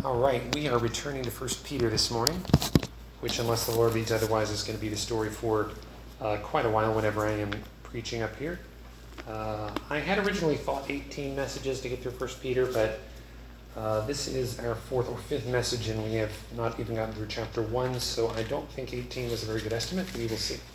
All right, we are returning to 1 Peter this morning, which, unless the Lord leads otherwise, is going to be the story for quite a while whenever I am preaching up here. I had originally thought 18 messages to get through 1 Peter, but this is our fourth or fifth message, and we have not even gotten through chapter 1, so I don't think 18 was a very good estimate. We will see.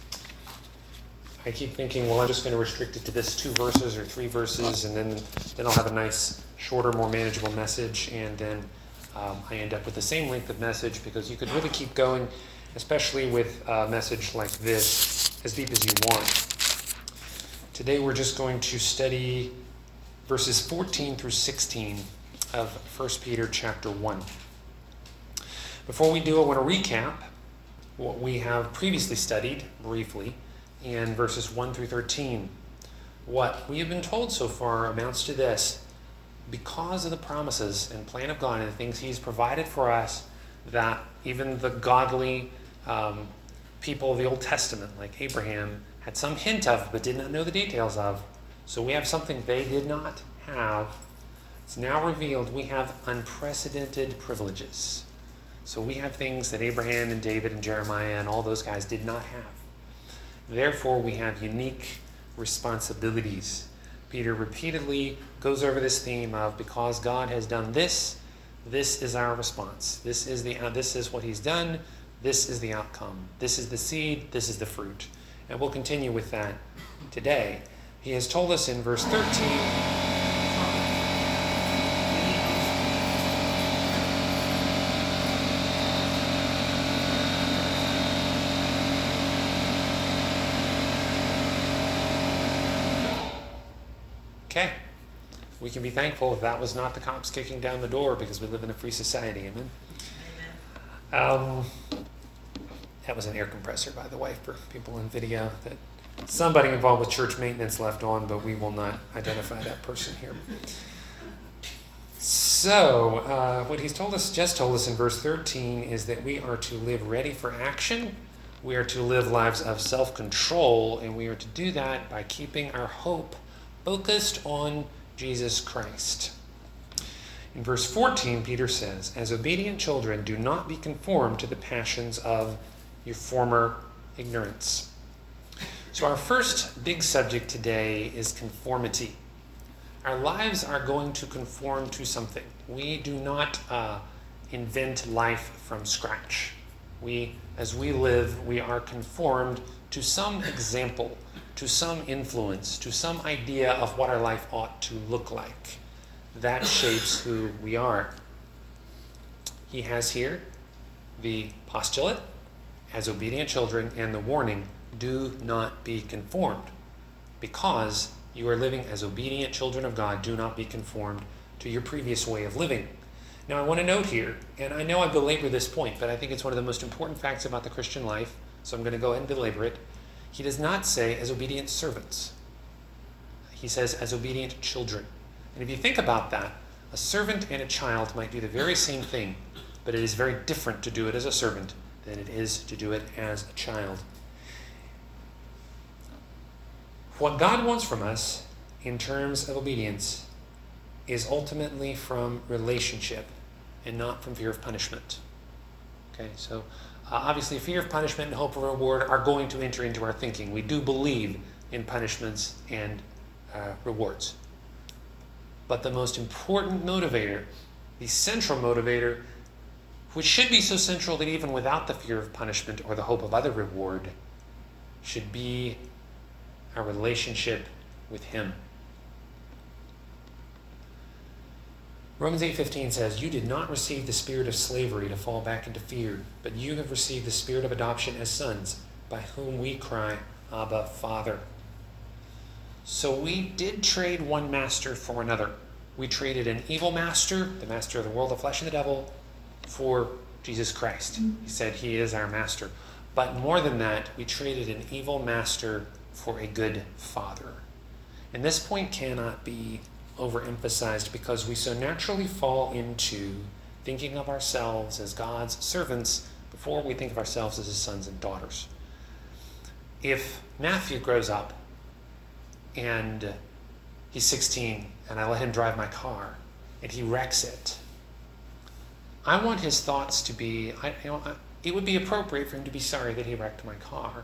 I keep thinking, well, I'm just going to restrict it to this 2 verses or 3 verses, and then I'll have a nice, shorter, more manageable message, and then I end up with the same length of message, because you could really keep going, especially with a message like this, as deep as you want. Today we're just going to study verses 14 through 16 of 1 Peter chapter 1. Before we do, I want to recap what we have previously studied briefly in verses 1 through 13. What we have been told so far amounts to this: because of the promises and plan of God and the things He's provided for us, that even the godly people of the Old Testament, like Abraham, had some hint of but did not know the details of. So we have something they did not have. It's now revealed. We have unprecedented privileges. So we have things that Abraham and David and Jeremiah and all those guys did not have. Therefore, we have unique responsibilities. Peter repeatedly goes over this theme of, because God has done this, this is our response. This is what He's done. This is the outcome. This is the seed. This is the fruit. And we'll continue with that today. He has told us in verse 13... Okay, we can be thankful if that was not the cops kicking down the door, because we live in a free society. Amen. That was an air compressor, by the way, for people in video, that somebody involved with church maintenance left on, but we will not identify that person here. So, what he's just told us in verse 13 is that we are to live ready for action. We are to live lives of self-control, and we are to do that by keeping our hope focused on Jesus Christ. In verse 14, Peter says, "As obedient children, do not be conformed to the passions of your former ignorance." So our first big subject today is conformity. Our lives are going to conform to something. We do not invent life from scratch. As we live, we are conformed to some example, to some influence, to some idea of what our life ought to look like. That shapes who we are. He has here the postulate, as obedient children, and the warning, do not be conformed. Because you are living as obedient children of God, do not be conformed to your previous way of living. Now I want to note here, and I know I belabor this point, but I think it's one of the most important facts about the Christian life, so I'm going to go ahead and belabor it. He does not say as obedient servants. He says as obedient children. And if you think about that, a servant and a child might do the very same thing, but it is very different to do it as a servant than it is to do it as a child. What God wants from us in terms of obedience is ultimately from relationship and not from fear of punishment. Okay, so obviously, fear of punishment and hope of reward are going to enter into our thinking. We do believe in punishments and rewards. But the most important motivator, the central motivator, which should be so central that even without the fear of punishment or the hope of other reward, should be our relationship with Him. Romans 8:15 says, "You did not receive the spirit of slavery to fall back into fear, but you have received the spirit of adoption as sons, by whom we cry, Abba, Father." So we did trade one master for another. We traded an evil master, the master of the world, the flesh, and the devil, for Jesus Christ. He said He is our master. But more than that, we traded an evil master for a good father. And this point cannot be overemphasized, because we so naturally fall into thinking of ourselves as God's servants before we think of ourselves as His sons and daughters. If Matthew grows up and he's 16 and I let him drive my car and he wrecks it, I want his thoughts to be, it would be appropriate for him to be sorry that he wrecked my car.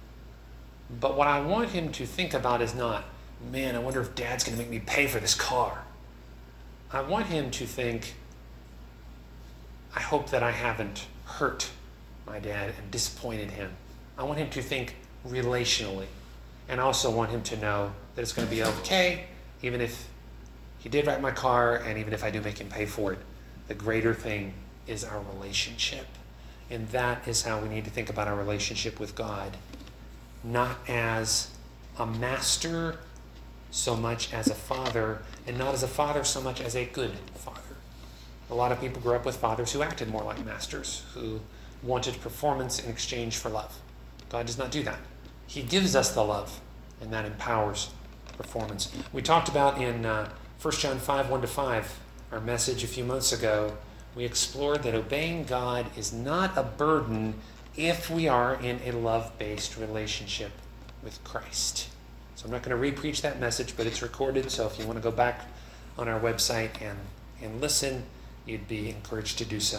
But what I want him to think about is not, man, I wonder if Dad's going to make me pay for this car. I want him to think, I hope that I haven't hurt my dad and disappointed him. I want him to think relationally. And I also want him to know that it's going to be okay, even if he did wreck my car and even if I do make him pay for it. The greater thing is our relationship. And that is how we need to think about our relationship with God. Not as a master so much as a father, and not as a father so much as a good father. A lot of people grew up with fathers who acted more like masters, who wanted performance in exchange for love. God does not do that. He gives us the love, and that empowers performance. We talked about in 1 John 5, 1-5, our message a few months ago, we explored that obeying God is not a burden if we are in a love-based relationship with Christ. So I'm not going to re-preach that message, but it's recorded, so if you want to go back on our website and listen, you'd be encouraged to do so.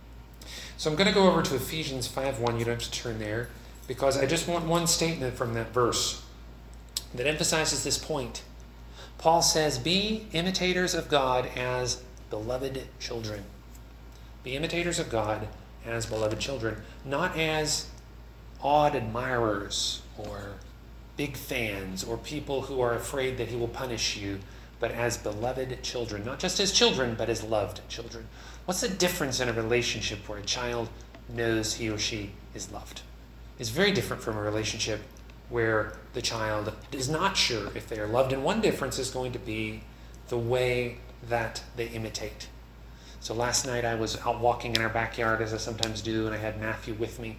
So I'm going to go over to Ephesians 5:1. You don't have to turn there, because I just want one statement from that verse that emphasizes this point. Paul says, be imitators of God as beloved children. Be imitators of God as beloved children, not as awed admirers or big fans or people who are afraid that he will punish you, but as beloved children. Not just as children, but as loved children. What's the difference in a relationship where a child knows he or she is loved? It's very different from a relationship where the child is not sure if they are loved. And one difference is going to be the way that they imitate. So last night I was out walking in our backyard, as I sometimes do, and I had Matthew with me.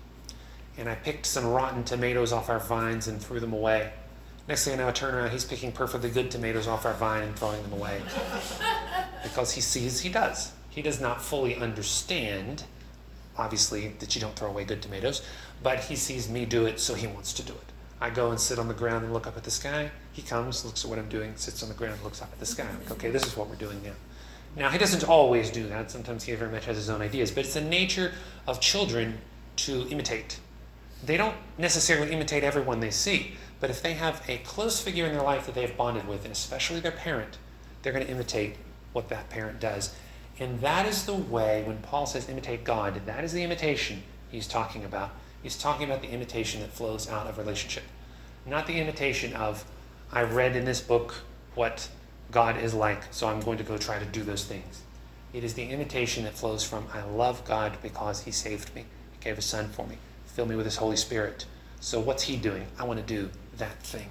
And I picked some rotten tomatoes off our vines and threw them away. Next thing I know, I turn around, he's picking perfectly good tomatoes off our vine and throwing them away. Because he sees he does. He does not fully understand, obviously, that you don't throw away good tomatoes, but he sees me do it, so he wants to do it. I go and sit on the ground and look up at the sky. He comes, looks at what I'm doing, sits on the ground, looks up at the sky. I'm like, okay, this is what we're doing now. Now, he doesn't always do that. Sometimes he very much has his own ideas, but it's the nature of children to imitate. They don't necessarily imitate everyone they see, but if they have a close figure in their life that they have bonded with, and especially their parent, they're going to imitate what that parent does. And that is the way, when Paul says imitate God, that is the imitation he's talking about. He's talking about the imitation that flows out of relationship. Not the imitation of, I read in this book what God is like, so I'm going to go try to do those things. It is the imitation that flows from, I love God because he saved me. He gave his son for me. Filled me with his Holy Spirit. So what's he doing? I want to do that thing.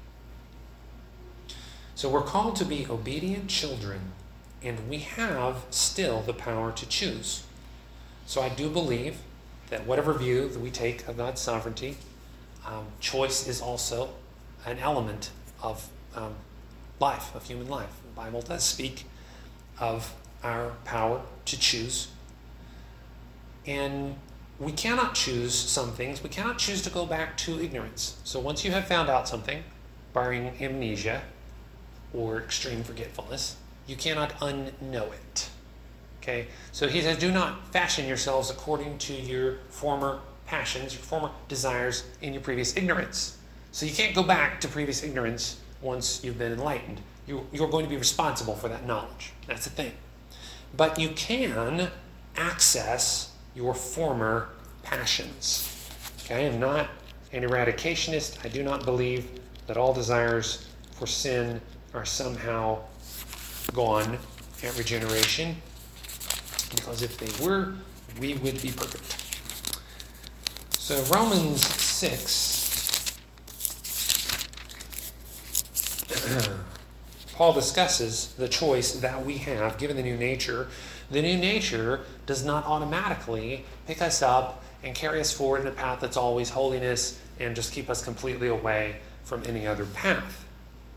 So we're called to be obedient children, and we have still the power to choose. So I do believe that whatever view that we take of God's sovereignty, choice is also an element of life, of human life. The Bible does speak of our power to choose. And we cannot choose some things. We cannot choose to go back to ignorance. So once you have found out something, barring amnesia or extreme forgetfulness, you cannot unknow it. Okay? So he says, do not fashion yourselves according to your former passions, your former desires in your previous ignorance. So you can't go back to previous ignorance once you've been enlightened. You're going to be responsible for that knowledge. That's the thing. But you can access your former passions. Okay? I'm not an eradicationist. I do not believe that all desires for sin are somehow gone at regeneration. Because if they were, we would be perfect. So Romans 6, Paul discusses the choice that we have given the new nature. The new nature does not automatically pick us up and carry us forward in a path that's always holiness and just keep us completely away from any other path.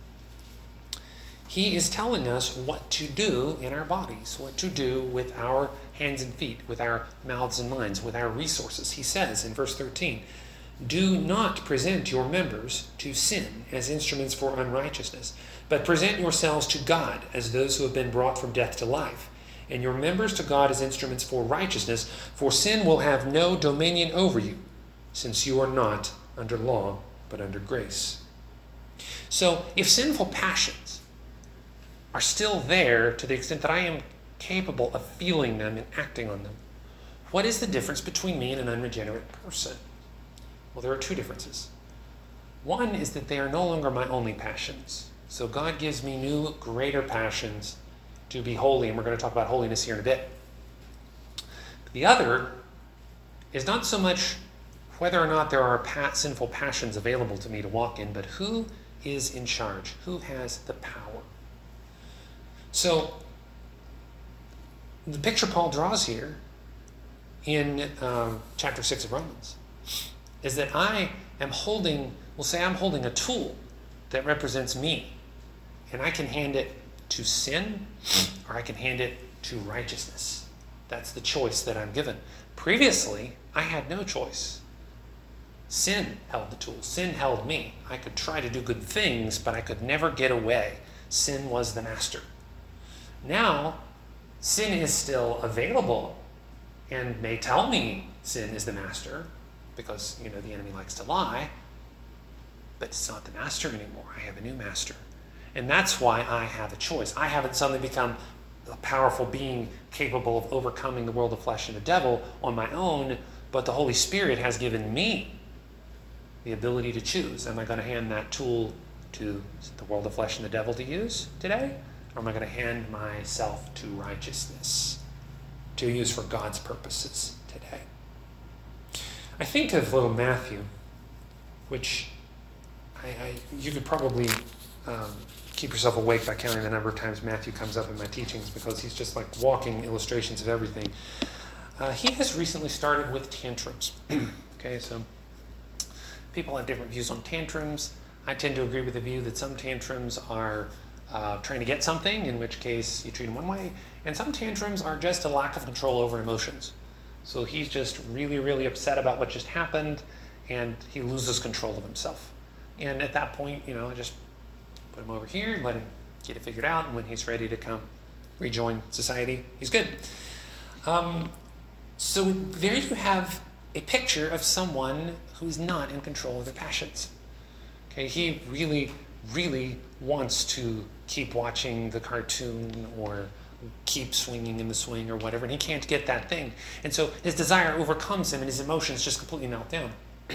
He is telling us what to do in our bodies, what to do with our hands and feet, with our mouths and minds, with our resources. He says in verse 13, do not present your members to sin as instruments for unrighteousness, but present yourselves to God as those who have been brought from death to life, and your members to God as instruments for righteousness, for sin will have no dominion over you, since you are not under law, but under grace. So, if sinful passions are still there to the extent that I am capable of feeling them and acting on them, what is the difference between me and an unregenerate person? Well, there are two differences. One is that they are no longer my only passions. So God gives me new, greater passions to be holy, and we're going to talk about holiness here in a bit. The other is not so much whether or not there are sinful passions available to me to walk in, but who is in charge, who has the power. So the picture Paul draws here in chapter 6 of Romans is that I am holding, we'll say I'm holding a tool that represents me, and I can hand it to sin or I can hand it to righteousness. That's the choice that I'm given. Previously, I had no choice. Sin held the tool. Sin held me. I could try to do good things, but I could never get away. Sin was the master. Now, sin is still available and may tell me sin is the master because, the enemy likes to lie, but it's not the master anymore. I have a new master. And that's why I have a choice. I haven't suddenly become a powerful being capable of overcoming the world of flesh and the devil on my own, but the Holy Spirit has given me the ability to choose. Am I going to hand that tool to the world of flesh and the devil to use today? Or am I going to hand myself to righteousness to use for God's purposes today? I think of little Matthew, which you could probably keep yourself awake by counting the number of times Matthew comes up in my teachings, because he's just like walking illustrations of everything. He has recently started with tantrums. Okay, so people have different views on tantrums. I tend to agree with the view that some tantrums are trying to get something, in which case you treat them one way, and some tantrums are just a lack of control over emotions. So he's just really, really upset about what just happened, and he loses control of himself. And at that point, I just put him over here and let him get it figured out, and when he's ready to come rejoin society, he's good. So there you have a picture of someone who's not in control of their passions. Okay, he really, really wants to keep watching the cartoon or keep swinging in the swing or whatever, and he can't get that thing. And so his desire overcomes him, and his emotions just completely melt down.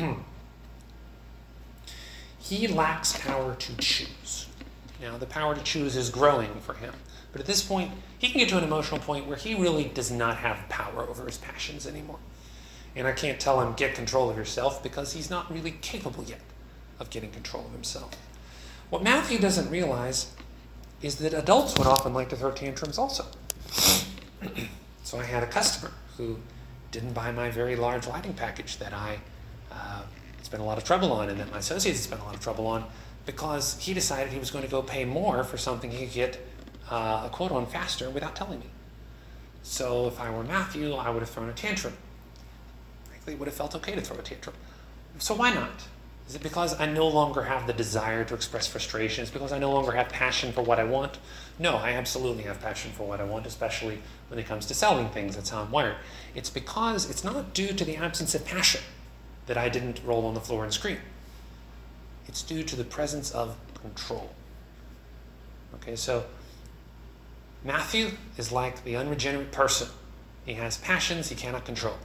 He lacks power to choose. Now, the power to choose is growing for him. But at this point, he can get to an emotional point where he really does not have power over his passions anymore. And I can't tell him, get control of yourself, because he's not really capable yet of getting control of himself. What Matthew doesn't realize is that adults would often like to throw tantrums also. So I had a customer who didn't buy my very large lighting package that I spent a lot of trouble on, and that my associates spent a lot of trouble on, because he decided he was going to go pay more for something he could get a quote on faster without telling me. So if I were Matthew, I would have thrown a tantrum. Frankly, it would have felt okay to throw a tantrum. So why not? Is it because I no longer have the desire to express frustration? Is it because I no longer have passion for what I want? No, I absolutely have passion for what I want, especially when it comes to selling things. That's how I'm wired. It's because it's not due to the absence of passion that I didn't roll on the floor and scream. It's due to the presence of control. Okay, so Matthew is like the unregenerate person. He has passions he cannot control.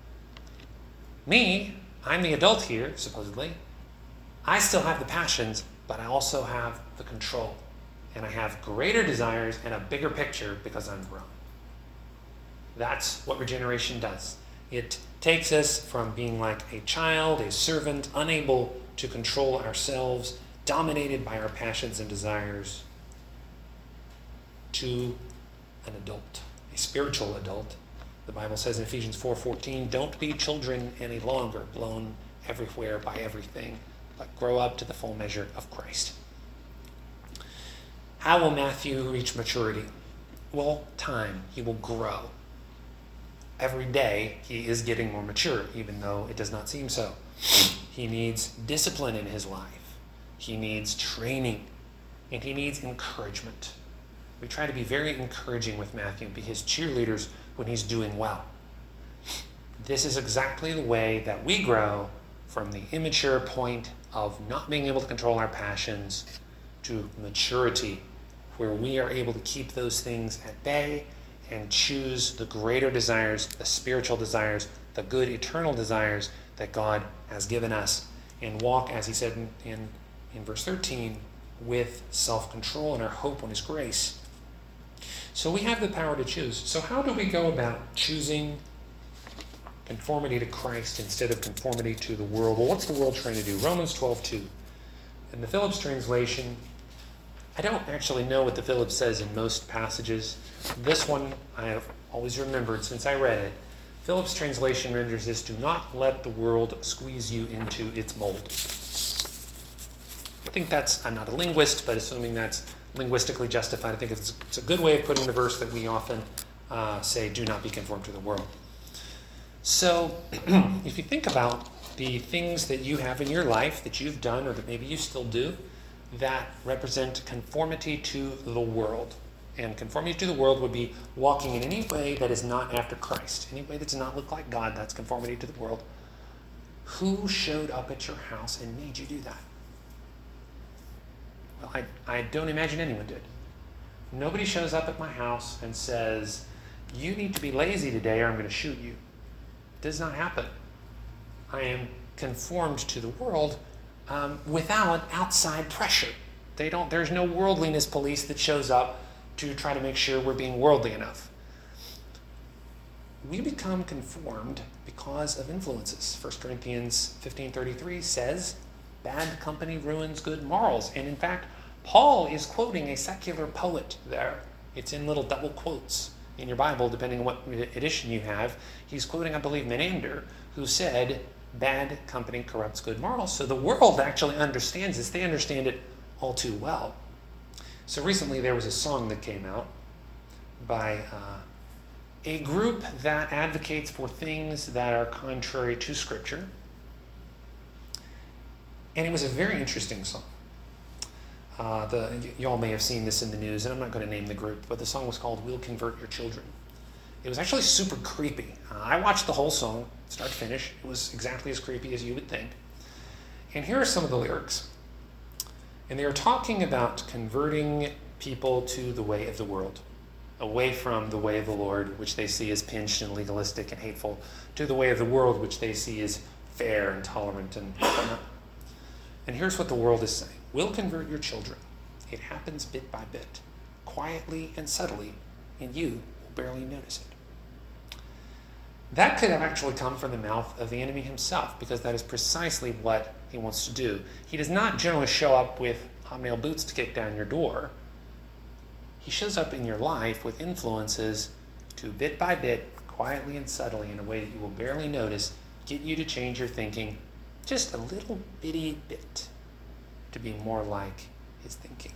Me, I'm the adult here, supposedly. I still have the passions, but I also have the control. And I have greater desires and a bigger picture because I'm grown. That's what regeneration does. It takes us from being like a child, a servant, unable to control ourselves, dominated by our passions and desires, to an adult, a spiritual adult. The Bible says in Ephesians 4:14, don't be children any longer, blown everywhere by everything, but grow up to the full measure of Christ. How will Matthew reach maturity? Well, time. He will grow. Every day, he is getting more mature, even though it does not seem so. He needs discipline in his life. He needs training. And he needs encouragement. We try to be very encouraging with Matthew and be his cheerleaders when he's doing well. This is exactly the way that we grow from the immature point of not being able to control our passions to maturity, where we are able to keep those things at bay and choose the greater desires, the spiritual desires, the good eternal desires that God has given us, and walk, as he said in verse 13, with self-control and our hope on his grace. So we have the power to choose. So how do we go about choosing conformity to Christ instead of conformity to the world? Well, what's the world trying to do? Romans 12:2. In the Phillips translation, I don't actually know what the Phillips says in most passages. This one I have always remembered since I read it. Phillips translation renders this, do not let the world squeeze you into its mold. I think that's, I'm not a linguist, but assuming that's linguistically justified, I think it's a good way of putting the verse that we often say, do not be conformed to the world. So if you think about the things that you have in your life that you've done or that maybe you still do that represent conformity to the world. And conformity to the world would be walking in any way that is not after Christ. Any way that does not look like God, that's conformity to the world. Who showed up at your house and made you do that? Well, I don't imagine anyone did. Nobody shows up at my house and says, you need to be lazy today or I'm going to shoot you. It does not happen. I am conformed to the world without outside pressure. There's no worldliness police that shows up to try to make sure we're being worldly enough. We become conformed because of influences. 1 Corinthians 15:33 says, bad company ruins good morals. And in fact, Paul is quoting a secular poet there. It's in little double quotes in your Bible, depending on what edition you have. He's quoting, I believe, Menander, who said, bad company corrupts good morals. So the world actually understands this. They understand it all too well. So recently there was a song that came out by a group that advocates for things that are contrary to Scripture. And it was a very interesting song. You all may have seen this in the news, and I'm not going to name the group, but the song was called We'll Convert Your Children. It was actually super creepy. I watched the whole song, start to finish. It was exactly as creepy as you would think. And here are some of the lyrics. And they are talking about converting people to the way of the world, away from the way of the Lord, which they see as pinched and legalistic and hateful, to the way of the world, which they see as fair and tolerant and whatnot. And here's what the world is saying. We'll convert your children. It happens bit by bit, quietly and subtly, and you will barely notice it. That could have actually come from the mouth of the enemy himself, because that is precisely what he wants to do. He does not generally show up with hobnail boots to kick down your door. He shows up in your life with influences to, bit by bit, quietly and subtly, in a way that you will barely notice, get you to change your thinking just a little bitty bit to be more like his thinking.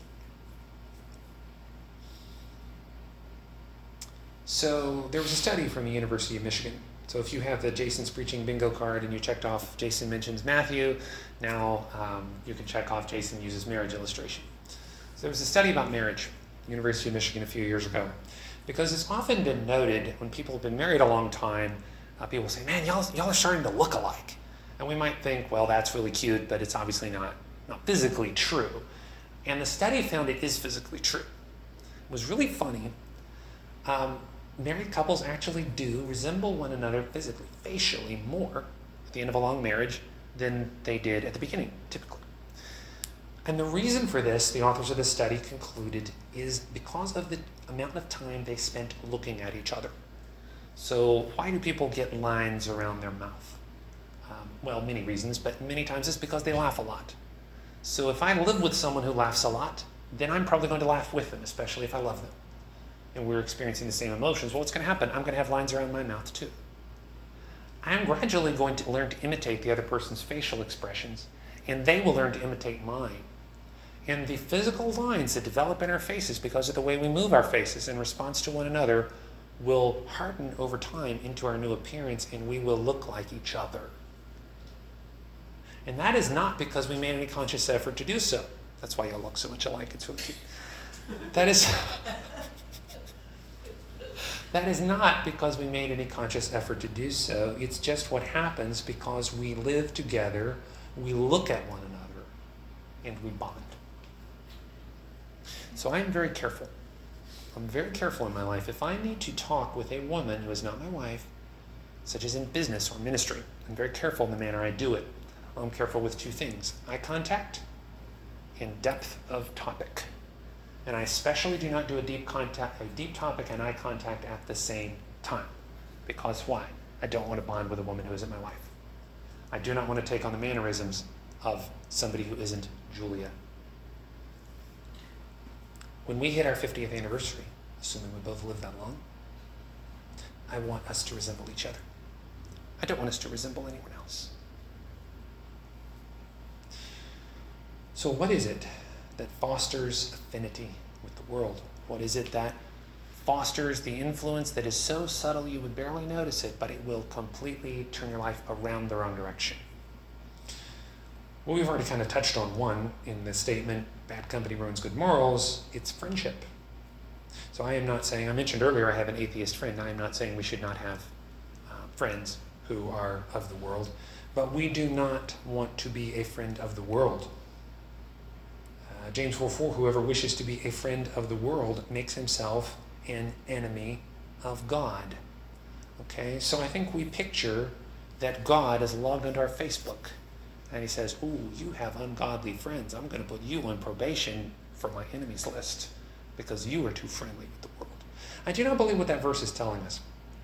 So there was a study from the University of Michigan. So if you have the Jason's Preaching bingo card and you checked off Jason mentions Matthew, now you can check off Jason uses marriage illustration. So there was a study about marriage, University of Michigan a few years ago. Because it's often been noted when people have been married a long time, people say, man, y'all are starting to look alike. And we might think, well, that's really cute, but it's obviously not physically true. And the study found it is physically true. It was really funny. Married couples actually do resemble one another physically, facially, more at the end of a long marriage than they did at the beginning, typically. And the reason for this, the authors of the study concluded, is because of the amount of time they spent looking at each other. So why do people get lines around their mouth? Well, many reasons, but many times it's because they laugh a lot. So if I live with someone who laughs a lot, then I'm probably going to laugh with them, especially if I love them. And we're experiencing the same emotions. Well, what's going to happen? I'm going to have lines around my mouth too. I'm gradually going to learn to imitate the other person's facial expressions, and they will learn to imitate mine. And the physical lines that develop in our faces because of the way we move our faces in response to one another will harden over time into our new appearance, and we will look like each other. And that is not because we made any conscious effort to do so. That's why you look so much alike. It's really cute. That is That is not because we made any conscious effort to do so. It's just what happens because we live together, we look at one another, and we bond. So I am very careful. I'm very careful in my life. If I need to talk with a woman who is not my wife, such as in business or ministry, I'm very careful in the manner I do it. I'm careful with two things: eye contact and depth of topic. And I especially do not do a deep topic and eye contact at the same time. Because why? I don't want to bond with a woman who isn't my wife. I do not want to take on the mannerisms of somebody who isn't Julia. When we hit our 50th anniversary, assuming we both live that long, I want us to resemble each other. I don't want us to resemble anyone else. So what is it that fosters affinity with the world? What is it that fosters the influence that is so subtle you would barely notice it, but it will completely turn your life around the wrong direction? Well, we've already kind of touched on one in the statement, bad company ruins good morals. It's friendship. So I am not saying, I mentioned earlier I have an atheist friend. I am not saying we should not have friends who are of the world, but we do not want to be a friend of the world. James 4:4, whoever wishes to be a friend of the world makes himself an enemy of God. Okay, so I think we picture that God is logged onto our Facebook and he says, ooh, you have ungodly friends. I'm going to put you on probation for my enemies list because you are too friendly with the world. I do not believe what that verse is telling us.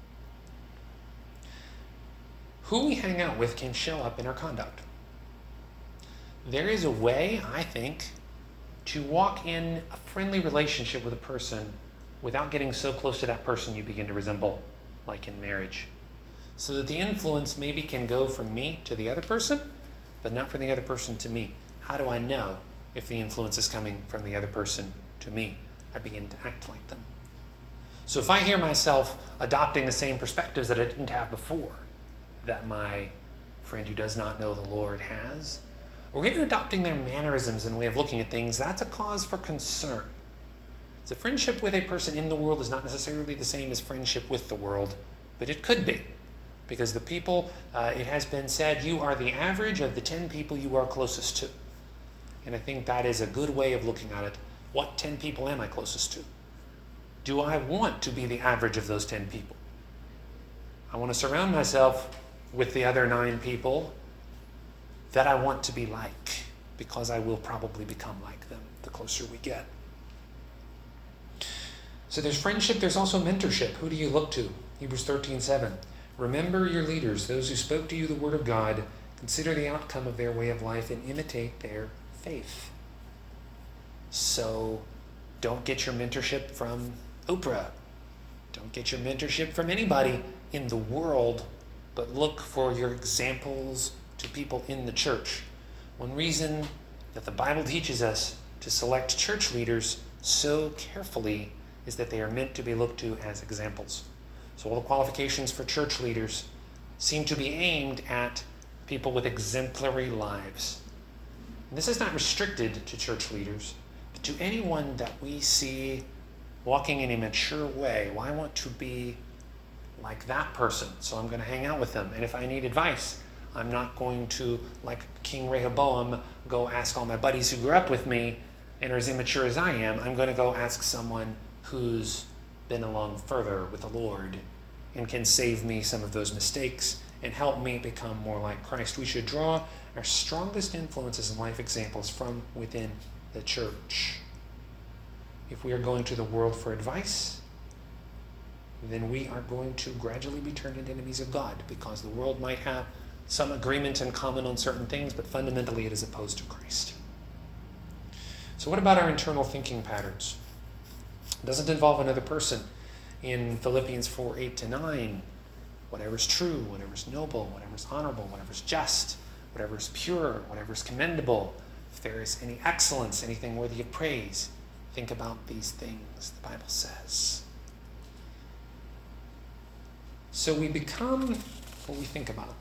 Who we hang out with can show up in our conduct. There is a way, I think, to walk in a friendly relationship with a person without getting so close to that person you begin to resemble, like in marriage. So that the influence maybe can go from me to the other person, but not from the other person to me. How do I know if the influence is coming from the other person to me? I begin to act like them. So if I hear myself adopting the same perspectives that I didn't have before, that my friend who does not know the Lord has, or even adopting their mannerisms and way of looking at things, that's a cause for concern. So friendship with a person in the world is not necessarily the same as friendship with the world, but it could be. Because the people, it has been said, you are the average of the 10 people you are closest to. And I think that is a good way of looking at it. What 10 people am I closest to? Do I want to be the average of those 10 people? I want to surround myself with the other 9 people that I want to be like, because I will probably become like them the closer we get. So there's friendship, there's also mentorship. Who do you look to? Hebrews 13:7. Remember your leaders, those who spoke to you the word of God. Consider the outcome of their way of life and imitate their faith. So don't get your mentorship from Oprah. Don't get your mentorship from anybody in the world, but look for your examples to people in the church. One reason that the Bible teaches us to select church leaders so carefully is that they are meant to be looked to as examples. So all the qualifications for church leaders seem to be aimed at people with exemplary lives. And this is not restricted to church leaders, but to anyone that we see walking in a mature way. Well, I want to be like that person, so I'm going to hang out with them. And if I need advice, I'm not going to, like King Rehoboam, go ask all my buddies who grew up with me and are as immature as I am. I'm going to go ask someone who's been along further with the Lord and can save me some of those mistakes and help me become more like Christ. We should draw our strongest influences and life examples from within the church. If we are going to the world for advice, then we are going to gradually be turned into enemies of God, because the world might have some agreement in common on certain things, but fundamentally it is opposed to Christ. So what about our internal thinking patterns? It doesn't involve another person. In Philippians 4:8-9, whatever's true, whatever's noble, whatever's honorable, whatever's just, whatever's pure, whatever's commendable, if there is any excellence, anything worthy of praise, think about these things, the Bible says. So we become what we think about.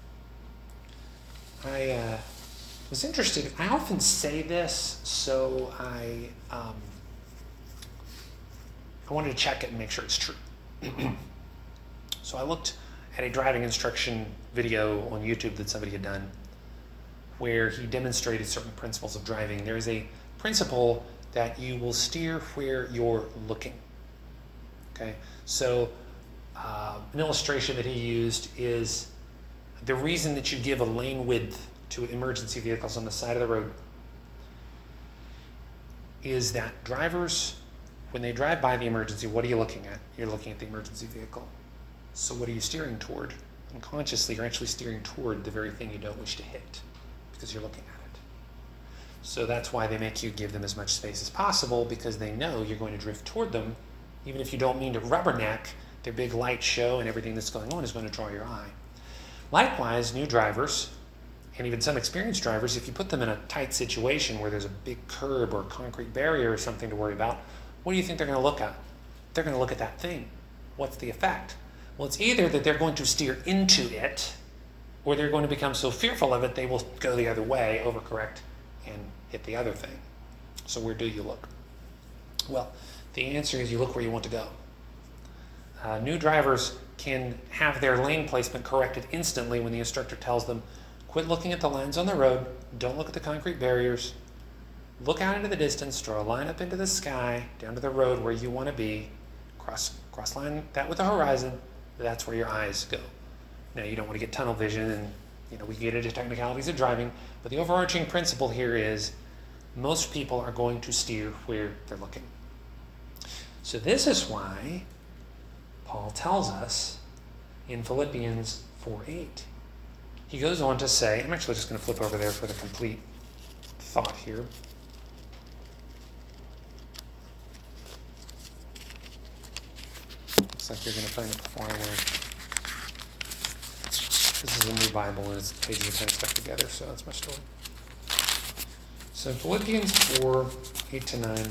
I was interested, I often say this, so I wanted to check it and make sure it's true. So I looked at a driving instruction video on YouTube that somebody had done where he demonstrated certain principles of driving. There is a principle that you will steer where you're looking. Okay, so an illustration that he used is the reason that you give a lane width to emergency vehicles on the side of the road is that drivers, when they drive by the emergency, what are you looking at? You're looking at the emergency vehicle. So what are you steering toward? Unconsciously, you're actually steering toward the very thing you don't wish to hit because you're looking at it. So that's why they make you give them as much space as possible, because they know you're going to drift toward them. Even if you don't mean to rubberneck, their big light show and everything that's going on is going to draw your eye. Likewise, new drivers, and even some experienced drivers, if you put them in a tight situation where there's a big curb or concrete barrier or something to worry about, what do you think they're going to look at? They're going to look at that thing. What's the effect? Well, it's either that they're going to steer into it, or they're going to become so fearful of it they will go the other way, overcorrect, and hit the other thing. So where do you look? Well, the answer is you look where you want to go. New drivers can have their lane placement corrected instantly when the instructor tells them, quit looking at the lines on the road, don't look at the concrete barriers, look out into the distance, draw a line up into the sky, down to the road where you want to be, cross line that with the horizon, that's where your eyes go. Now, you don't want to get tunnel vision, and we get into technicalities of driving, but the overarching principle here is most people are going to steer where they're looking. So this is why Paul tells us in Philippians 4:8. He goes on to say, I'm actually just going to flip over there for the complete thought here. Looks like you're going to find it before I learn. This is a new Bible, and its pages are kind of stuck together, so that's my story. So Philippians 4:8-9.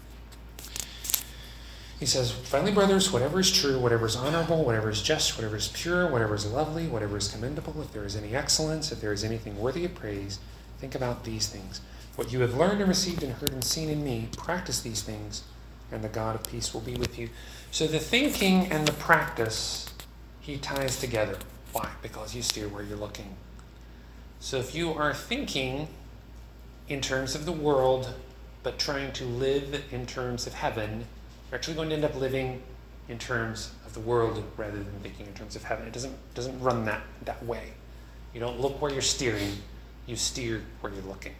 He says, finally, brothers, whatever is true, whatever is honorable, whatever is just, whatever is pure, whatever is lovely, whatever is commendable, if there is any excellence, if there is anything worthy of praise, think about these things. What you have learned and received and heard and seen in me, practice these things, and the God of peace will be with you. So the thinking and the practice, he ties together. Why? Because you steer where you're looking. So if you are thinking in terms of the world, but trying to live in terms of heaven, you're actually going to end up living in terms of the world rather than thinking in terms of heaven. It doesn't run that way. You don't look where you're steering, you steer where you're looking.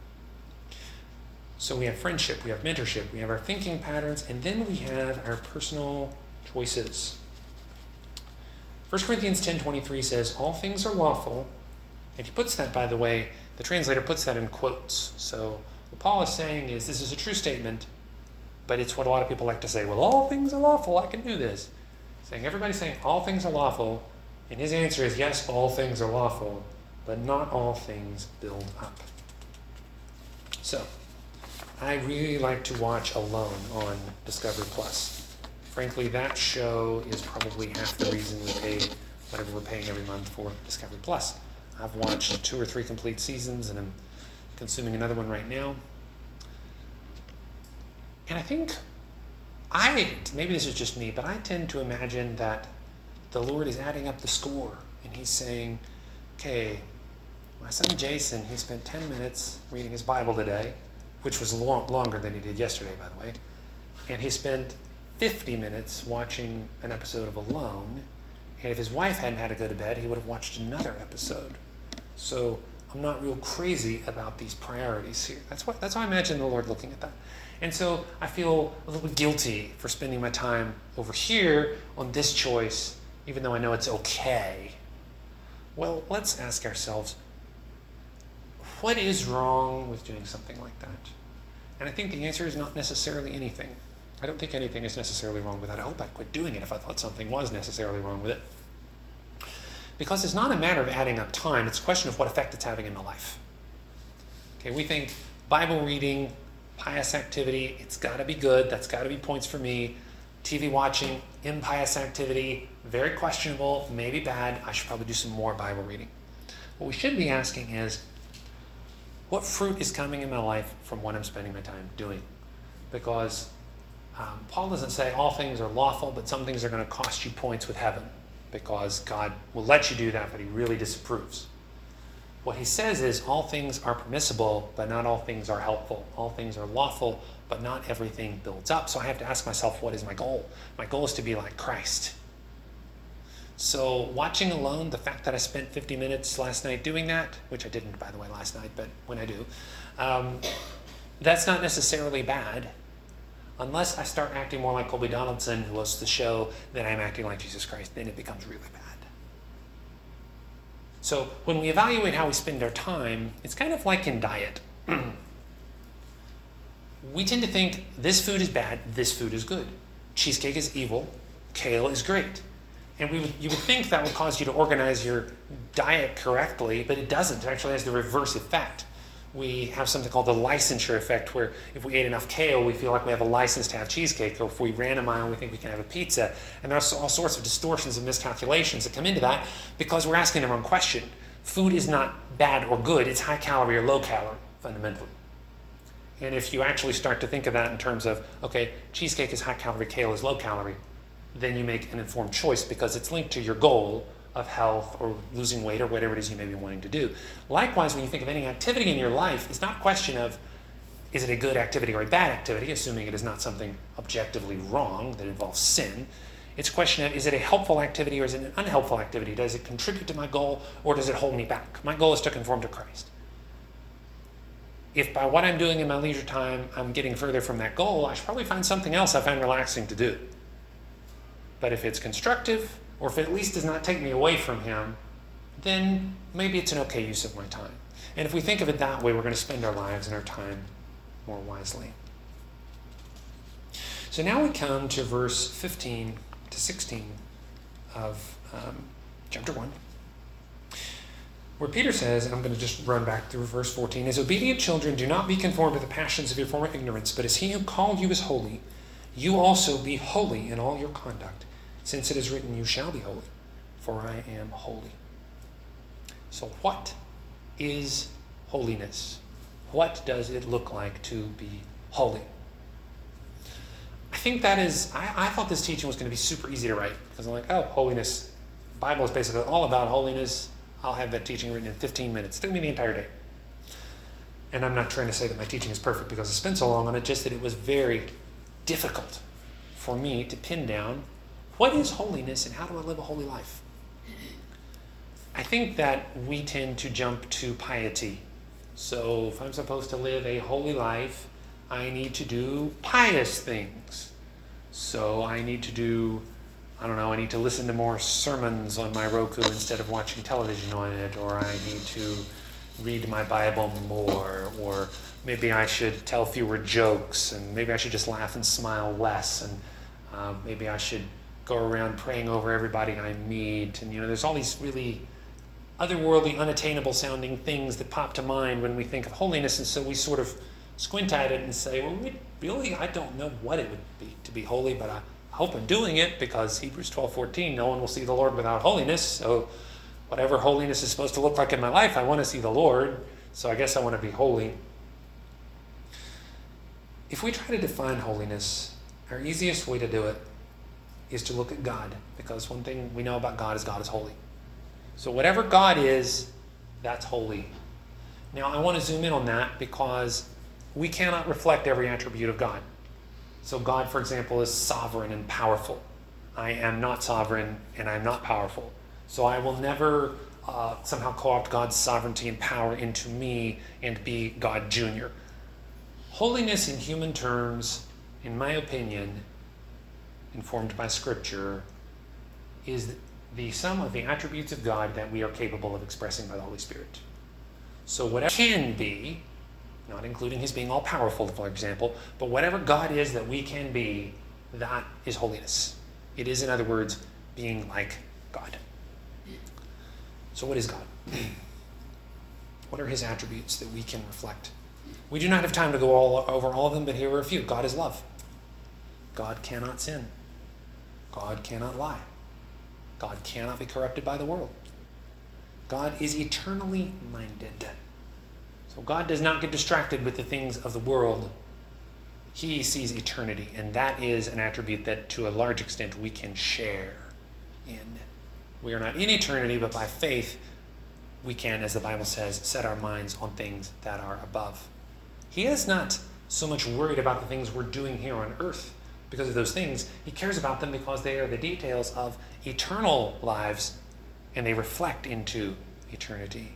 So we have friendship, we have mentorship, we have our thinking patterns, and then we have our personal choices. 1 Corinthians 10:23 says, all things are lawful, and he puts that, by the way, the translator puts that in quotes. So what Paul is saying is, this is a true statement, but it's what a lot of people like to say, well, all things are lawful, I can do this. Everybody's saying all things are lawful, and his answer is, yes, all things are lawful, but not all things build up. So, I really like to watch Alone on Discovery Plus. Frankly, that show is probably half the reason we pay whatever we're paying every month for Discovery Plus. I've watched 2 or 3 complete seasons, and I'm consuming another one right now. And I think, maybe this is just me, but I tend to imagine that the Lord is adding up the score, and he's saying, okay, my son Jason, he spent 10 minutes reading his Bible today, which was longer than he did yesterday, by the way, and he spent 50 minutes watching an episode of Alone, and if his wife hadn't had to go to bed, he would have watched another episode. So I'm not real crazy about these priorities here. That's how I imagine the Lord looking at that. And so I feel a little bit guilty for spending my time over here on this choice, even though I know it's okay. Well, let's ask ourselves, what is wrong with doing something like that? And I think the answer is not necessarily anything. I don't think anything is necessarily wrong with that. I hope I'd quit doing it if I thought something was necessarily wrong with it. Because it's not a matter of adding up time, it's a question of what effect it's having in my life. Okay, we think Bible reading, pious activity, it's got to be good, that's got to be points for me. TV watching, impious activity, very questionable, maybe bad, I should probably do some more Bible reading. What we should be asking is, what fruit is coming in my life from what I'm spending my time doing? Because Paul doesn't say all things are lawful, but some things are going to cost you points with heaven, because God will let you do that, but he really disapproves. What he says is all things are permissible, but not all things are helpful. All things are lawful, but not everything builds up. So I have to ask myself, what is my goal? My goal is to be like Christ. So watching alone, the fact that I spent 50 minutes last night doing that, which I didn't, by the way, last night, but when I do, that's not necessarily bad, unless I start acting more like Colby Donaldson, who hosts the show, than I'm acting like Jesus Christ. Then it becomes really bad. So when we evaluate how we spend our time, it's kind of like in diet. We tend to think this food is bad, this food is good. Cheesecake is evil, kale is great. And you would think that would cause you to organize your diet correctly, but it doesn't. It actually has the reverse effect. We have something called the licensure effect, where if we ate enough kale, we feel like we have a license to have cheesecake, or if we ran a mile, we think we can have a pizza. And there's all sorts of distortions and miscalculations that come into that because we're asking the wrong question. Food is not bad or good. It's high calorie or low calorie, fundamentally. And if you actually start to think of that in terms of, okay, cheesecake is high calorie, kale is low calorie, then you make an informed choice because it's linked to your goal of health or losing weight or whatever it is you may be wanting to do. Likewise, when you think of any activity in your life, it's not a question of is it a good activity or a bad activity, assuming it is not something objectively wrong that involves sin. It's a question of is it a helpful activity or is it an unhelpful activity? Does it contribute to my goal or does it hold me back? My goal is to conform to Christ. If by what I'm doing in my leisure time I'm getting further from that goal, I should probably find something else I find relaxing to do. But if it's constructive, or if it at least does not take me away from him, then maybe it's an okay use of my time. And if we think of it that way, we're going to spend our lives and our time more wisely. So now we come to verse 15 to 16 of chapter 1, where Peter says, and I'm going to just run back through verse 14, as obedient children, do not be conformed to the passions of your former ignorance, but as he who called you is holy, you also be holy in all your conduct, since it is written, you shall be holy, for I am holy. So what is holiness? What does it look like to be holy? I think that is, I thought this teaching was going to be super easy to write, because I'm like, oh, holiness. The Bible is basically all about holiness. I'll have that teaching written in 15 minutes. It took me the entire day. And I'm not trying to say that my teaching is perfect because I spent so long on it, just that it was very difficult for me to pin down what is holiness and how do I live a holy life. I think that we tend to jump to piety. So if I'm supposed to live a holy life, I need to do pious things. So I need to do, I need to listen to more sermons on my Roku instead of watching television on it, or I need to read my Bible more, or maybe I should tell fewer jokes, and maybe I should just laugh and smile less, and maybe I should go around praying over everybody I meet. And there's all these really otherworldly, unattainable sounding things that pop to mind when we think of holiness, and so we sort of squint at it and say, well, really, I don't know what it would be to be holy, but I hope I'm doing it, because Hebrews 12:14, no one will see the Lord without holiness. So whatever holiness is supposed to look like in my life, I want to see the Lord, so I guess I want to be holy. If we try to define holiness, our easiest way to do it is to look at God, because one thing we know about God is holy. So whatever God is, that's holy. Now I want to zoom in on that because we cannot reflect every attribute of God. So God, for example, is sovereign and powerful. I am not sovereign and I'm not powerful. So I will never somehow co-opt God's sovereignty and power into me and be God Jr. Holiness in human terms, in my opinion, informed by Scripture, is the sum of the attributes of God that we are capable of expressing by the Holy Spirit. So whatever can be, not including his being all-powerful, for example, but whatever God is that we can be, that is holiness. It is, in other words, being like God. So what is God? What are his attributes that we can reflect? We do not have time to go over all of them, but here are a few. God is love. God cannot sin. God cannot lie. God cannot be corrupted by the world. God is eternally minded. So God does not get distracted with the things of the world. He sees eternity, and that is an attribute that to a large extent we can share in. We are not in eternity, but by faith we can, as the Bible says, set our minds on things that are above. He is not so much worried about the things we're doing here on earth because of those things. He cares about them because they are the details of eternal lives, and they reflect into eternity.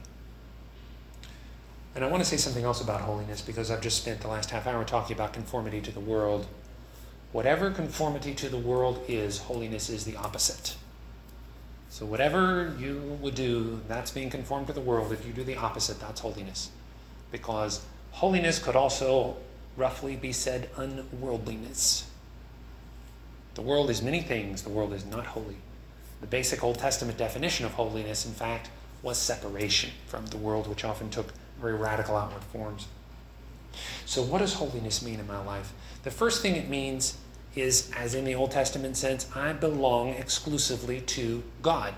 And I want to say something else about holiness, because I've just spent the last half hour talking about conformity to the world. Whatever conformity to the world is, holiness is the opposite. So whatever you would do, that's being conformed to the world. If you do the opposite, that's holiness. Because holiness could also roughly be said unworldliness. The world is many things. The world is not holy. The basic Old Testament definition of holiness, in fact, was separation from the world, which often took very radical outward forms. So what does holiness mean in my life? The first thing it means is, as in the Old Testament sense, I belong exclusively to God.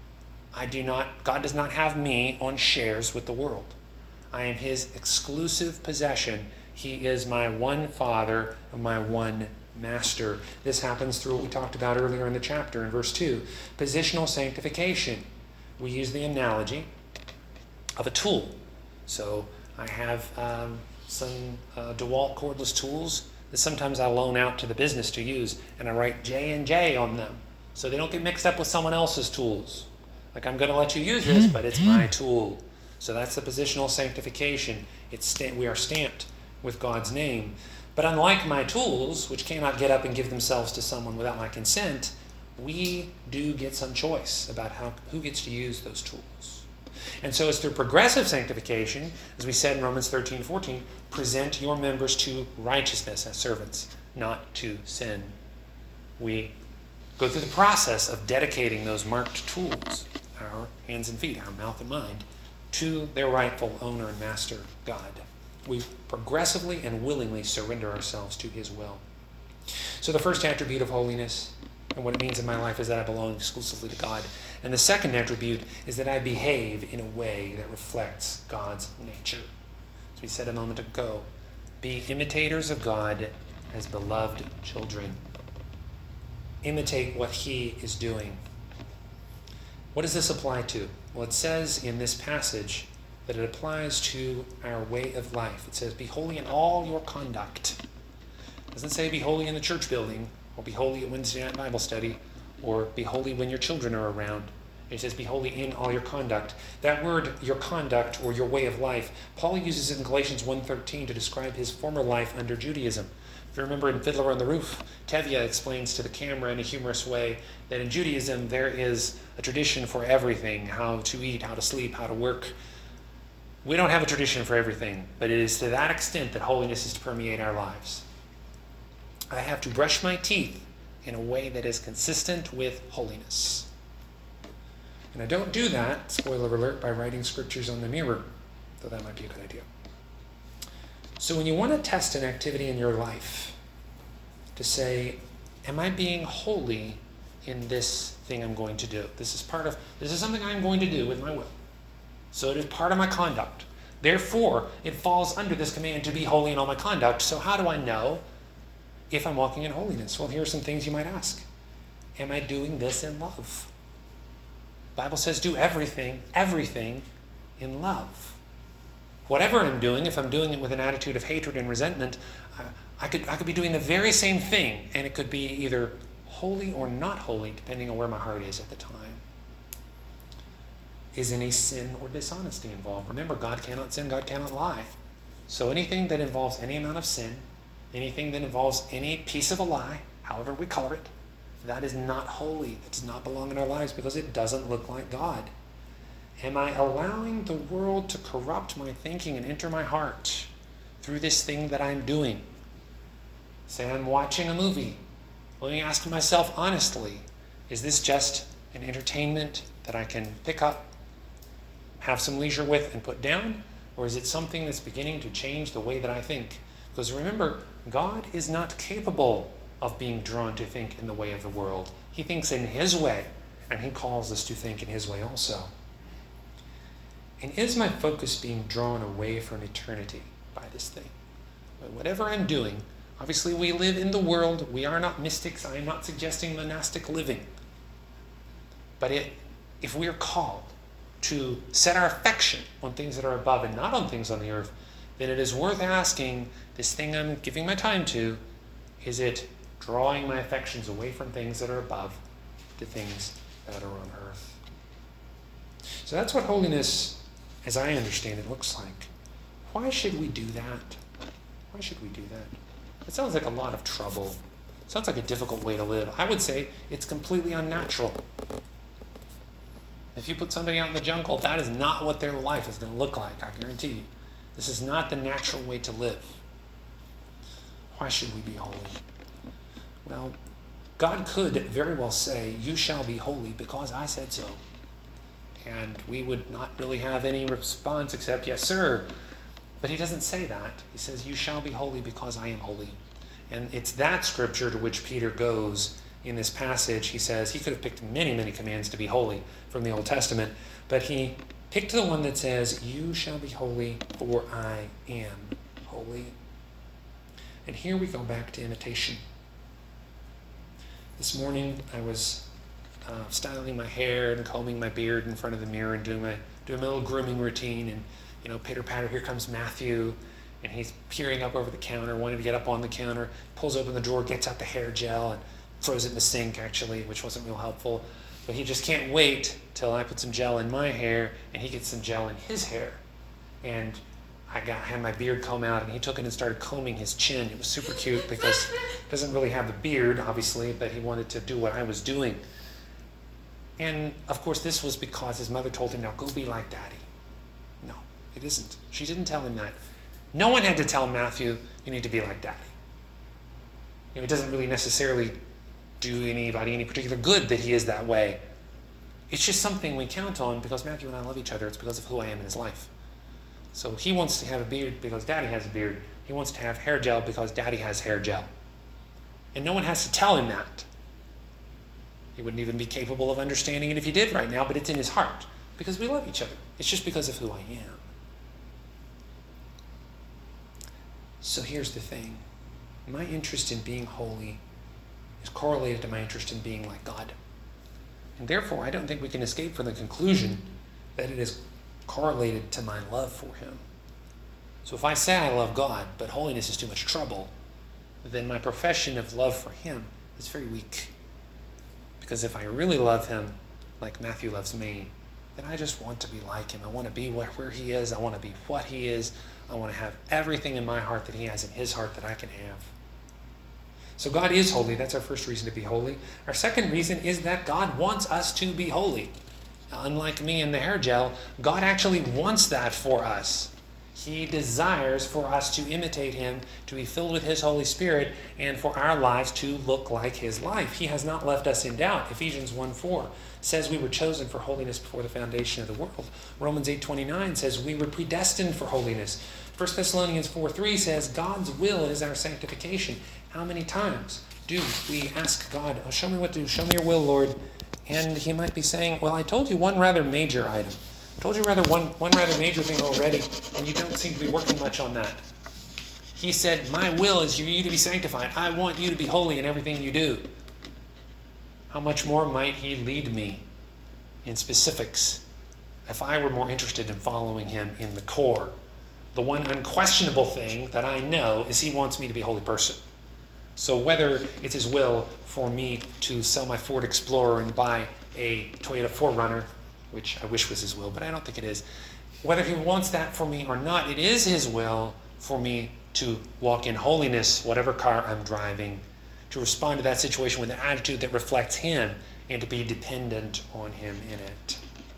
God does not have me on shares with the world. I am his exclusive possession. He is my one Father and my one Master. This happens through what we talked about earlier in the chapter in verse 2. Positional sanctification. We use the analogy of a tool. So I have some DeWalt cordless tools that sometimes I loan out to the business to use, and I write J&J on them so they don't get mixed up with someone else's tools. Like, I'm going to let you use this, but it's my tool. So that's the positional sanctification. We are stamped with God's name. But unlike my tools, which cannot get up and give themselves to someone without my consent, we do get some choice about who gets to use those tools. And so it's through progressive sanctification, as we said in Romans 13:14, present your members to righteousness as servants, not to sin. We go through the process of dedicating those marked tools, our hands and feet, our mouth and mind, to their rightful owner and master, God. We progressively and willingly surrender ourselves to his will. So the first attribute of holiness and what it means in my life is that I belong exclusively to God. And the second attribute is that I behave in a way that reflects God's nature. As we said a moment ago, be imitators of God as beloved children. Imitate what he is doing. What does this apply to? Well, it says in this passage that it applies to our way of life. It says, be holy in all your conduct. It doesn't say be holy in the church building, or be holy at Wednesday night Bible study, or be holy when your children are around. It says be holy in all your conduct. That word, your conduct, or your way of life, Paul uses it in Galatians 1:13 to describe his former life under Judaism. If you remember in Fiddler on the Roof, Tevye explains to the camera in a humorous way that in Judaism there is a tradition for everything, how to eat, how to sleep, how to work. We don't have a tradition for everything, but it is to that extent that holiness is to permeate our lives. I have to brush my teeth in a way that is consistent with holiness. And I don't do that, spoiler alert, by writing scriptures on the mirror, though that might be a good idea. So when you want to test an activity in your life, to say, am I being holy in this thing I'm going to do? This is something I'm going to do with my will. So it is part of my conduct. Therefore, it falls under this command to be holy in all my conduct. So how do I know if I'm walking in holiness? Well, here are some things you might ask. Am I doing this in love? The Bible says do everything in love. Whatever I'm doing, if I'm doing it with an attitude of hatred and resentment, I could be doing the very same thing, and it could be either holy or not holy, depending on where my heart is at the time. Is any sin or dishonesty involved? Remember, God cannot sin, God cannot lie. So anything that involves any amount of sin, anything that involves any piece of a lie, however we color it, that is not holy. It does not belong in our lives because it doesn't look like God. Am I allowing the world to corrupt my thinking and enter my heart through this thing that I'm doing? Say I'm watching a movie. Let me ask myself honestly, is this just an entertainment that I can pick up, have some leisure with, and put down? Or is it something that's beginning to change the way that I think? Because remember, God is not capable of being drawn to think in the way of the world. He thinks in his way, and he calls us to think in his way also. And is my focus being drawn away from eternity by this thing? Whatever I'm doing, Obviously, we live in the world. We are not mystics. I am not suggesting monastic living. But if we are called to set our affection on things that are above and not on things on the earth, then it is worth asking, this thing I'm giving my time to, is it drawing my affections away from things that are above to things that are on earth? So that's what holiness, as I understand it, looks like. Why should we do that? Why should we do that? It sounds like a lot of trouble. It sounds like a difficult way to live. I would say it's completely unnatural. If you put somebody out in the jungle, that is not what their life is going to look like, I guarantee you. This is not the natural way to live. Why should we be holy? Well, God could very well say, you shall be holy because I said so. And we would not really have any response except, yes, sir. But he doesn't say that. He says, you shall be holy because I am holy. And it's that scripture to which Peter goes in this passage. He says he could have picked many, many commands to be holy from the Old Testament, but he picked the one that says, you shall be holy, for I am holy. And here we go back to imitation. This morning I was styling my hair and combing my beard in front of the mirror and doing my little grooming routine, and pitter patter, here comes Matthew, and he's peering up over the counter, wanting to get up on the counter, pulls open the drawer, gets out the hair gel, and throws it in the sink, actually, which wasn't real helpful. But he just can't wait till I put some gel in my hair and he gets some gel in his hair. And I had my beard comb out, and he took it and started combing his chin. It was super cute because he doesn't really have a beard, obviously, but he wanted to do what I was doing. And of course, this was because his mother told him, now go be like Daddy. No, it isn't. She didn't tell him that. No one had to tell Matthew, you need to be like Daddy. It doesn't really necessarily do anybody any particular good that he is that way. It's just something we count on because Matthew and I love each other. It's because of who I am in his life. So he wants to have a beard because Daddy has a beard. He wants to have hair gel because Daddy has hair gel. And no one has to tell him that. He wouldn't even be capable of understanding it if he did right now, but it's in his heart because we love each other. It's just because of who I am. So here's the thing. My interest in being holy is correlated to my interest in being like God. And therefore, I don't think we can escape from the conclusion that it is correlated to my love for him. So if I say I love God, but holiness is too much trouble, then my profession of love for him is very weak. Because if I really love him like Matthew loves me, then I just want to be like him. I want to be where he is. I want to be what he is. I want to have everything in my heart that he has in his heart that I can have. So God is holy. That's our first reason to be holy. Our second reason is that God wants us to be holy. Now, unlike me and the hair gel, God actually wants that for us. He desires for us to imitate him, to be filled with his Holy Spirit, and for our lives to look like his life. He has not left us in doubt. Ephesians 1:4 says we were chosen for holiness before the foundation of the world. Romans 8:29 says we were predestined for holiness. 1 Thessalonians 4:3 says God's will is our sanctification. How many times do we ask God, oh, show me what to do, show me your will, Lord? And he might be saying, well, I told you one rather major item. I told you one rather major thing already, and you don't seem to be working much on that. He said, my will is for you to be sanctified. I want you to be holy in everything you do. How much more might he lead me in specifics if I were more interested in following him in the core? The one unquestionable thing that I know is he wants me to be a holy person. So whether it's his will for me to sell my Ford Explorer and buy a Toyota 4Runner, which I wish was his will, but I don't think it is. Whether he wants that for me or not, it is his will for me to walk in holiness, whatever car I'm driving, to respond to that situation with an attitude that reflects him and to be dependent on him in it.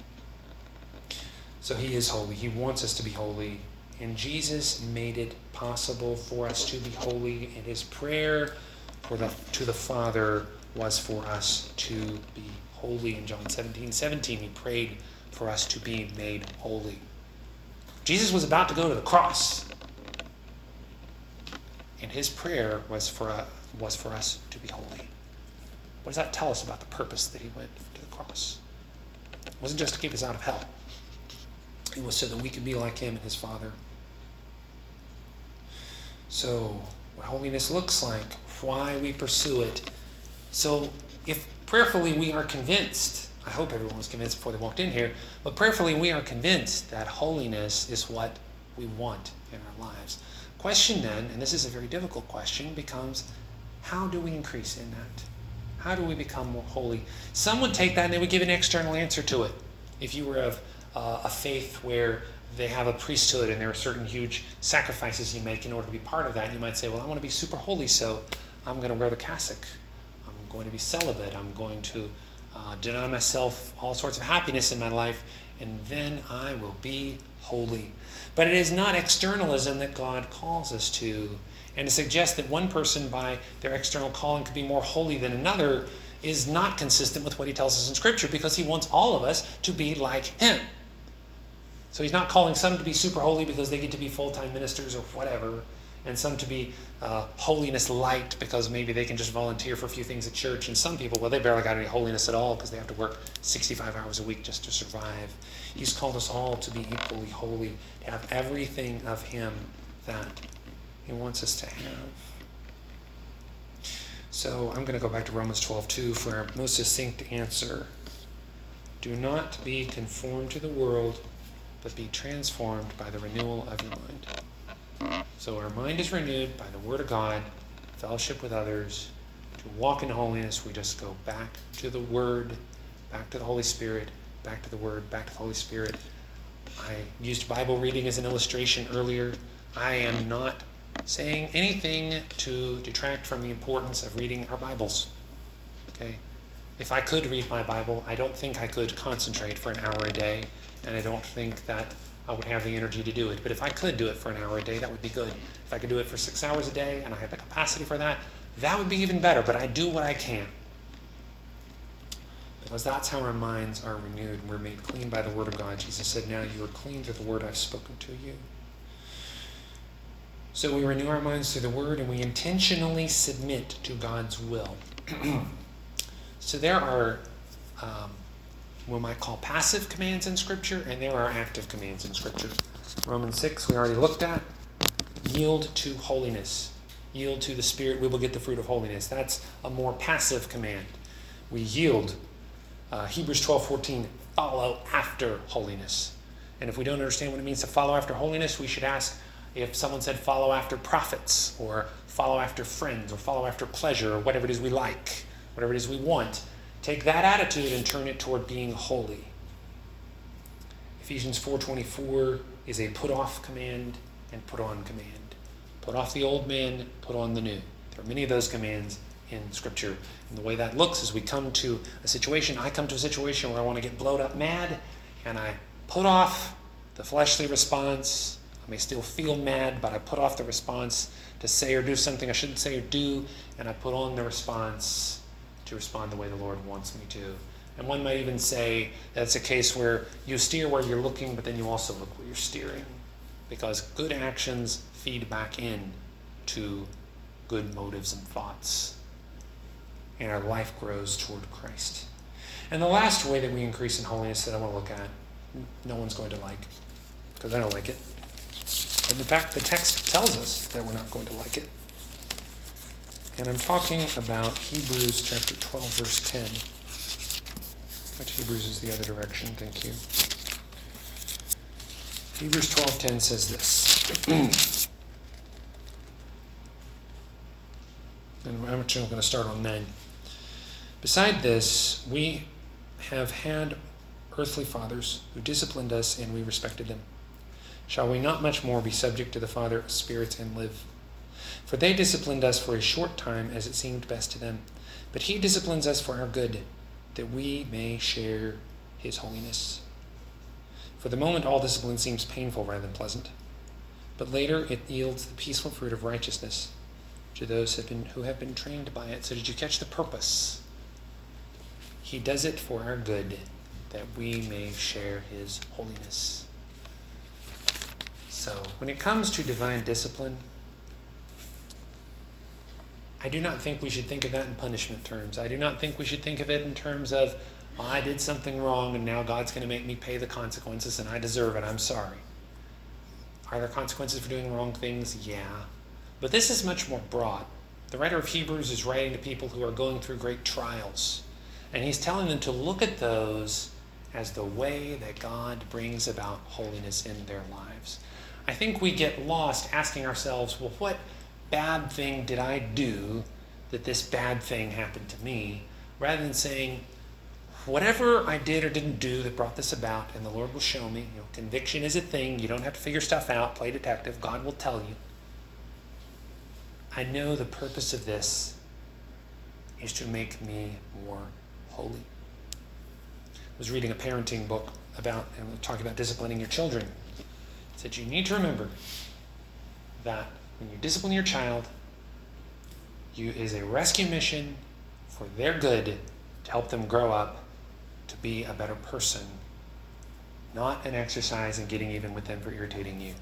So he is holy. He wants us to be holy. And Jesus made it possible for us to be holy. And his prayer to the Father was for us to be holy. In John 17:17, he prayed for us to be made holy. Jesus was about to go to the cross. And his prayer was for us to be holy. What does that tell us about the purpose that he went to the cross? It wasn't just to keep us out of hell. It was so that we could be like him and his Father. So what holiness looks like, why we pursue it. So if prayerfully we are convinced, I hope everyone was convinced before they walked in here, but prayerfully we are convinced that holiness is what we want in our lives. Question then, and this is a very difficult question, becomes how do we increase in that? How do we become more holy? Some would take that and they would give an external answer to it. If you were of a faith where they have a priesthood and there are certain huge sacrifices you make in order to be part of that, you might say, well, I want to be super holy, so I'm going to wear the cassock. I'm going to be celibate. I'm going to deny myself all sorts of happiness in my life, and then I will be holy. But it is not externalism that God calls us to. And to suggest that one person by their external calling could be more holy than another is not consistent with what he tells us in Scripture, because he wants all of us to be like him. So he's not calling some to be super holy because they get to be full-time ministers or whatever, and some to be holiness light because maybe they can just volunteer for a few things at church, and some people, well, they barely got any holiness at all because they have to work 65 hours a week just to survive. He's called us all to be equally holy, to have everything of him that he wants us to have. So I'm going to go back to Romans 12:2 for our most succinct answer. Do not be conformed to the world, but be transformed by the renewal of your mind. So our mind is renewed by the Word of God, fellowship with others. To walk in holiness, we just go back to the Word, back to the Holy Spirit, back to the Word, back to the Holy Spirit. I used Bible reading as an illustration earlier. I am not saying anything to detract from the importance of reading our Bibles. Okay? If I could read my Bible, I don't think I could concentrate for an hour a day, and I don't think that I would have the energy to do it. But if I could do it for an hour a day, that would be good. If I could do it for 6 hours a day, and I had the capacity for that, that would be even better. But I do what I can, because that's how our minds are renewed. We're made clean by the Word of God. Jesus said, now you are clean through the word I've spoken to you. So we renew our minds through the Word, and we intentionally submit to God's will. So there are what we might call passive commands in Scripture, and there are active commands in Scripture. Romans 6 we already looked at. Yield to holiness. Yield to the Spirit, we will get the fruit of holiness. That's a more passive command. We yield. Hebrews 12:14, follow after holiness. And if we don't understand what it means to follow after holiness, we should ask, if someone said follow after prophets, or follow after friends, or follow after pleasure, or whatever it is we like, whatever it is we want, take that attitude and turn it toward being holy. Ephesians 4:24 is a put off command and put on command. Put off the old man, put on the new. There are many of those commands in Scripture. And the way that looks is we come to a situation, I come to a situation where I want to get blowed up mad, and I put off the fleshly response. I may still feel mad, but I put off the response to say or do something I shouldn't say or do, and I put on the response to respond the way the Lord wants me to. And one might even say that's a case where you steer where you're looking, but then you also look where you're steering, because good actions feed back in to good motives and thoughts, and our life grows toward Christ. And the last way that we increase in holiness that I want to look at, no one's going to like, because I don't like it. And in fact, the text tells us that we're not going to like it. And I'm talking about Hebrews chapter 12, verse 10. Which Hebrews is the other direction, thank you. Hebrews 12:10 says this. And I'm actually going to start on 9. Beside this, we have had earthly fathers who disciplined us, and we respected them. Shall we not much more be subject to the Father of spirits and live? For they disciplined us for a short time as it seemed best to them. But he disciplines us for our good, that we may share his holiness. For the moment all discipline seems painful rather than pleasant, but later it yields the peaceful fruit of righteousness to those who have been trained by it. So did you catch the purpose? He does it for our good, that we may share his holiness. So, when it comes to divine discipline, I do not think we should think of that in punishment terms. I do not think we should think of it in terms of, well, I did something wrong and now God's going to make me pay the consequences and I deserve it, I'm sorry. Are there consequences for doing wrong things? Yeah. But this is much more broad. The writer of Hebrews is writing to people who are going through great trials. And he's telling them to look at those as the way that God brings about holiness in their lives. I think we get lost asking ourselves, well, what bad thing did I do that this bad thing happened to me? Rather than saying, whatever I did or didn't do that brought this about, and the Lord will show me. Conviction is a thing. You don't have to figure stuff out, play detective. God will tell you. I know the purpose of this is to make me more holy. I was reading a parenting book talking about disciplining your children. It said you need to remember that when you discipline your child, it is a rescue mission for their good to help them grow up to be a better person, not an exercise in getting even with them for irritating you.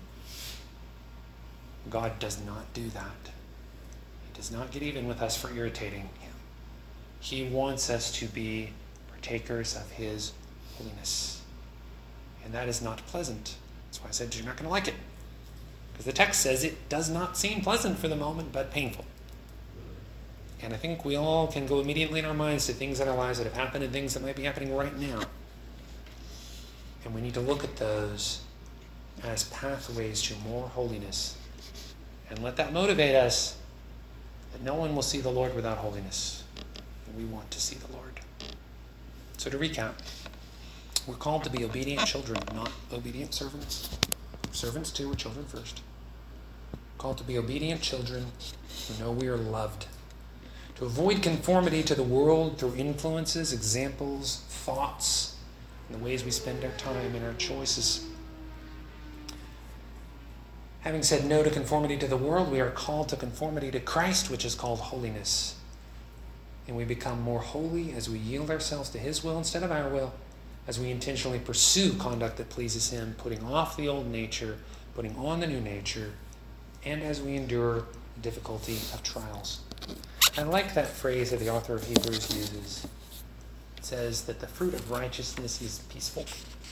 God does not do that. He does not get even with us for irritating him. He wants us to be partakers of his holiness. And that is not pleasant. That's why I said you're not going to like it. Because the text says it does not seem pleasant for the moment, but painful. And I think we all can go immediately in our minds to things in our lives that have happened and things that might be happening right now. And we need to look at those as pathways to more holiness. And let that motivate us that no one will see the Lord without holiness. And we want to see the Lord. So to recap, we're called to be obedient children, not obedient servants. Servants too, we're children first. Called to be obedient children who know we are loved. To avoid conformity to the world through influences, examples, thoughts, and the ways we spend our time and our choices. Having said no to conformity to the world, we are called to conformity to Christ, which is called holiness. And we become more holy as we yield ourselves to his will instead of our will, as we intentionally pursue conduct that pleases him, putting off the old nature, putting on the new nature, and as we endure the difficulty of trials. I like that phrase that the author of Hebrews uses. It says that the fruit of righteousness is peaceful.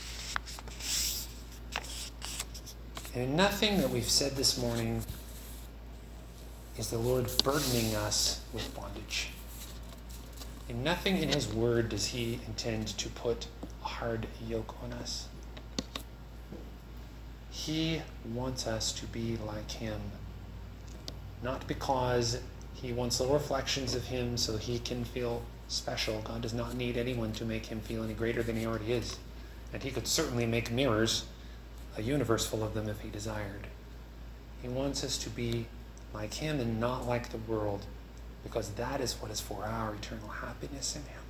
And in nothing that we've said this morning is the Lord burdening us with bondage. In nothing in his word does he intend to put a hard yoke on us. He wants us to be like him, not because he wants little reflections of him so he can feel special. God does not need anyone to make him feel any greater than he already is. And he could certainly make mirrors, a universe full of them if he desired. He wants us to be like him and not like the world, because that is what is for our eternal happiness and health.